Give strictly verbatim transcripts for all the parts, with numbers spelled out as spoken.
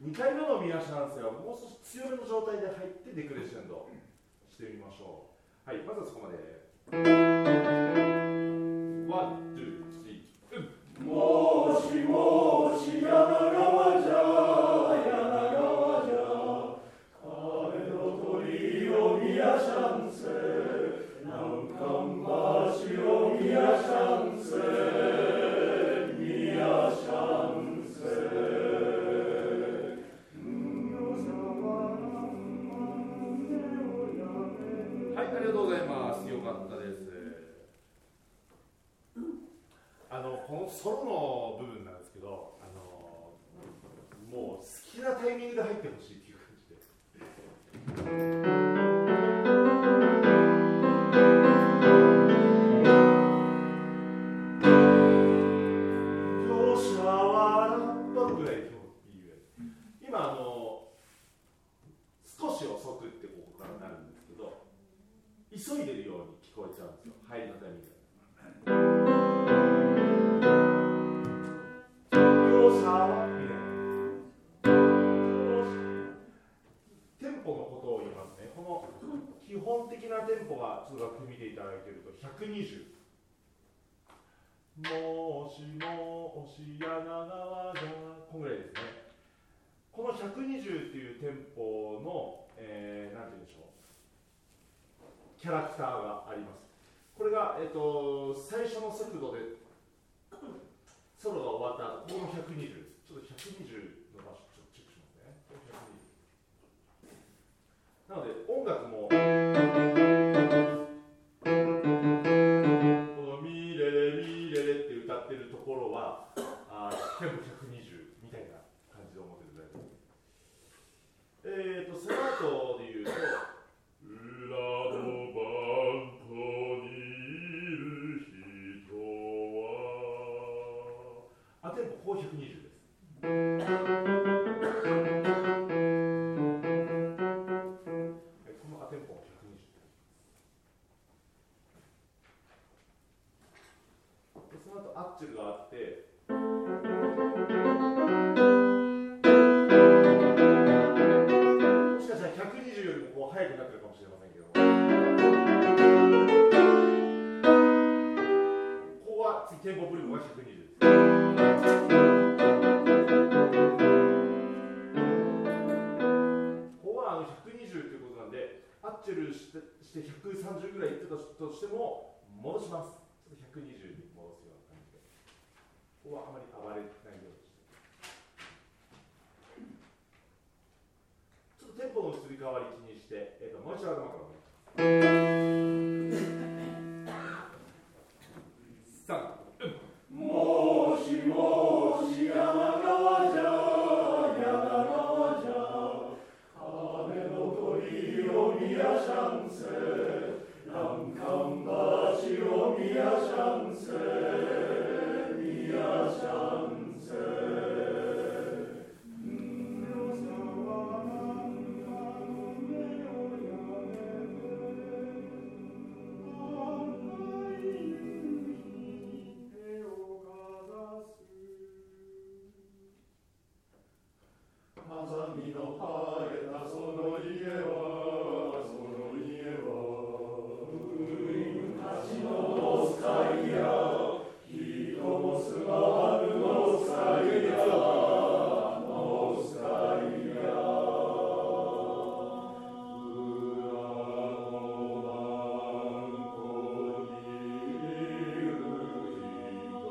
にかいめのミアシャンセはもう少し強めの状態で入ってデクレッシェンドしてみましょう。はい、まずはそこまで。ワン、ツー、スリー、うん。もしもし柳川じゃ柳川じゃ鐘の鳥をミアシャンセ南関橋をミアシャンセミアシャンセ。はい、ありがとうございます。よかったです。あのこのソロの部分なんですけど、あのもう好きなタイミングで入ってほしいっていう感じで。業者はどのぐらいでいいぐらい。今あの少し遅くってここからなるんですけど、急いでるように聞こえちゃうんですよ、入りのタイミングで。テンポのことを言いますね。この基本的なテンポがちょっと楽譜見ていただいているとひゃくにじゅう。もしもし柳川じゃこんぐらいですね。このひゃくにじゅうっていうテンポの、えー、なんて言うんでしょう、キャラクターがあります。これが、えーと、最初の速度でソロが終わった後、このひゃくにじゅうです。ちょっとひゃくにじゅうの場所ちょっとチェックしますね。なので音楽もこのミレレミレレって歌ってるところはあテンポひゃくにじゅうみたいな感じで思ってください。えーとその後で言うと裏のバンコにいる人はあテンポここひゃくにじゅうです。アッチェルがあって、もしかしたらひゃくにじゅうよりもこう速くなってるかもしれませんけども、ここは次テンポブルームがひゃくにじゅうです。ここはあのひゃくにじゅうということなんで、アッチェルして、してひゃくさんじゅうぐらいいってたとしても戻します。ちょっとひゃくにじゅうに戻すような感じで。ここはあまり暴れないようにして、ちょっとテンポの移り変わり気にして、えー、ともう一度頭からお願いします。さん、うん、もしもし柳川じゃ柳川じゃ鐘の鳥をミアシャンセ欄干橋をミアシャンセミアシャンセ風見の生えたその家はその家は昔のスカイや人も住まわぬのスカイやのスカイや裏のバンコにいる人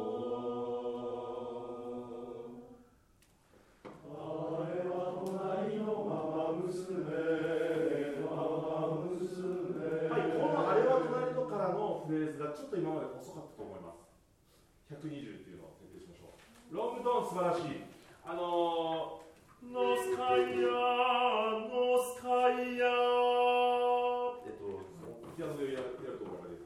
はあれは隣のママ娘ママ娘。はい、このあれは隣のからのフレーズがちょっと今まで遅かったと思います。ひゃくにじゅうっていうのを設定しましょう。ロングトーン素晴らしい。あのー、ノスカイヤーノスカイヤーえっとピアノでやるところまで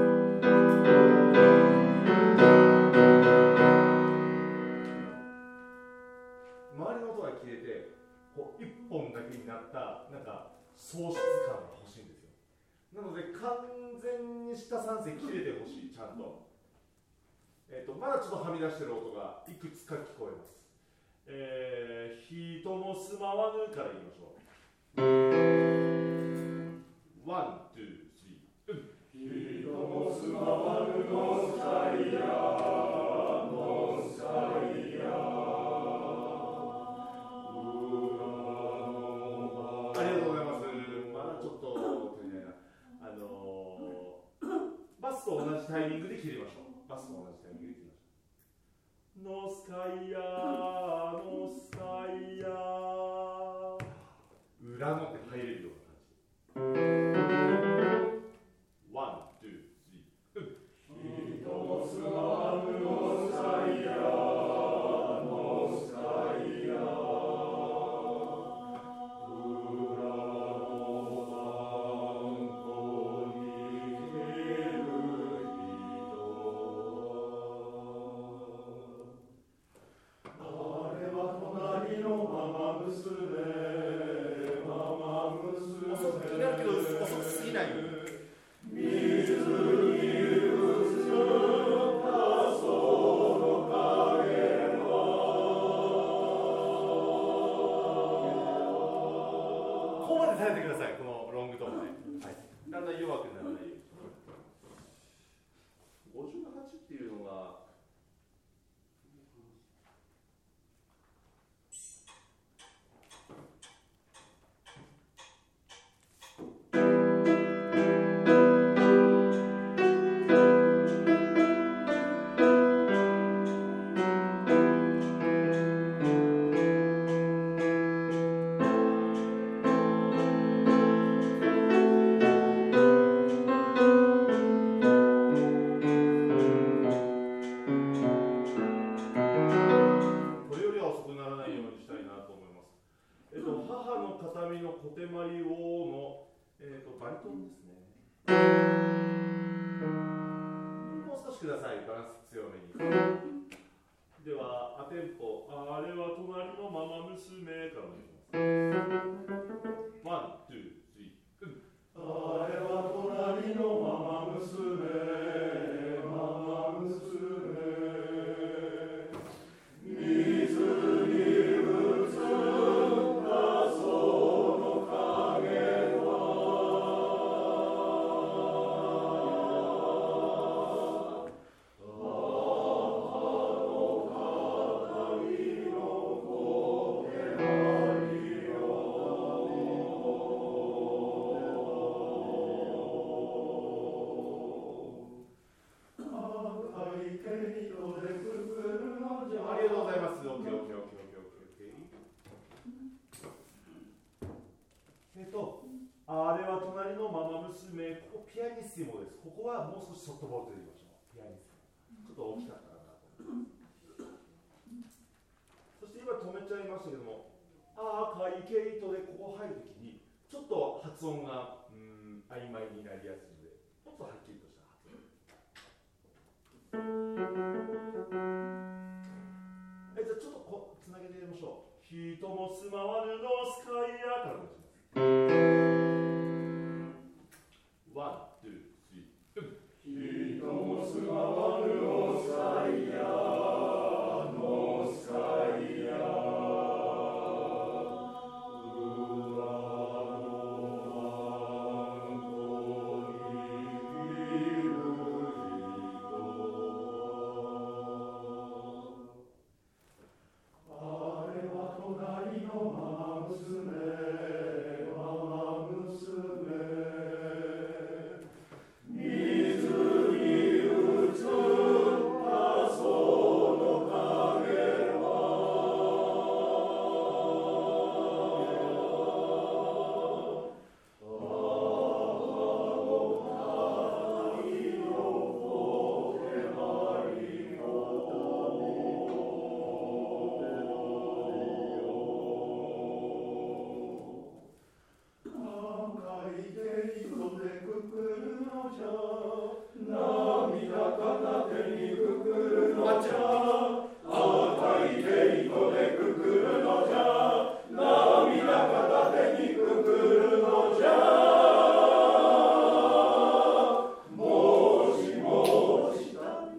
周りの音が消えてこう一本だけになったなんか喪失感が欲しいんですよ。なので完全に下さん声切れてほしい。ちゃんとえー、とまだちょっとはみ出してる音がいくつか聞こえます。えー、人まわぬから言いましょう。ワン、ツー、スリー。人も住まわぬノスタイア、ノスタイア。ありがとうございます。まだちょっと足りないな。あのー、バスと同じタイミングで切りましょう。バスと同じタイミングで切りましょう。ノスカイア、ノスカイア。裏のって入れるような感じ。ワン、ツー、スリー。人も住まわぬノスカイア、ノスカイア。ここはもう少しソフトボールと言いましょう。ピアニスモ。ちょっと大きかったかなと思います。そして今止めちゃいましたけども、赤い毛糸でここ入るときにちょっと発音がうーん曖昧になりやすいので、もっとはっきりとした発音。えじゃあちょっとこうつなげてやりましょう。人も住まわぬノスカイアから出します。ワン、ツー、スリー。人も住まわぬノスカイア、ノスカイア。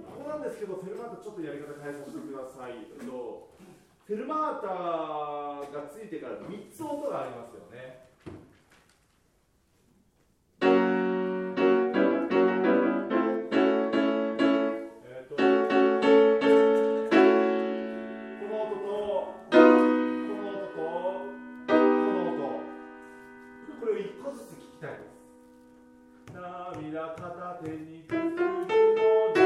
フェルマータがついてからみっつ音がありますよね。えっとこの音とこの音とこの音、これをいっこずつ聞きたいです。涙片手にくくるのじゃ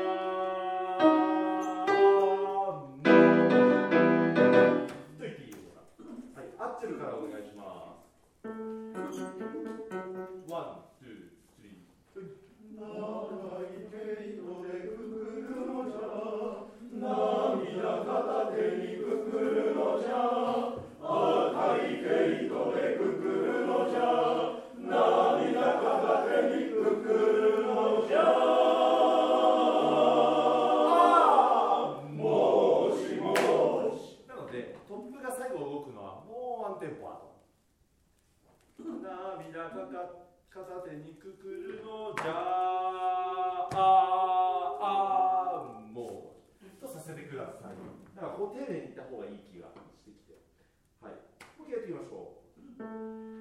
と言っていいような。はい、合ってるからお願いします。ワン、ツー、スリー。長い毛糸でくくるのじゃ、涙片手にくくるのじゃ、赤い毛糸でくくるのじゃ、涙片手にくくるのじゃ。もしもし。なのでトップが最後動くのはもうワンテンポ後。涙片手にくくるのじゃ、ああもうとさせてください。だからこう丁寧にいった方がいい気がしてきて、はい、もう一回やっていきましょう。